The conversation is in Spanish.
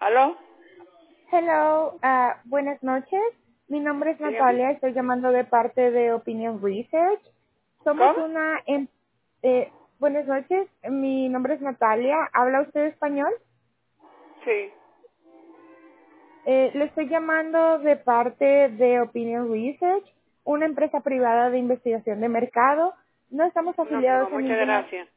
¿Aló? Hello, buenas noches. Mi nombre es Dígame. Natalia, estoy llamando de parte de Opinion Research. Somos ¿Cómo? buenas noches, mi nombre es Natalia. ¿Habla usted español? Sí. Le estoy llamando de parte de Opinion Research, una empresa privada de investigación de mercado. No estamos No, mi afiliados amor, a muchas ninguna... gracias.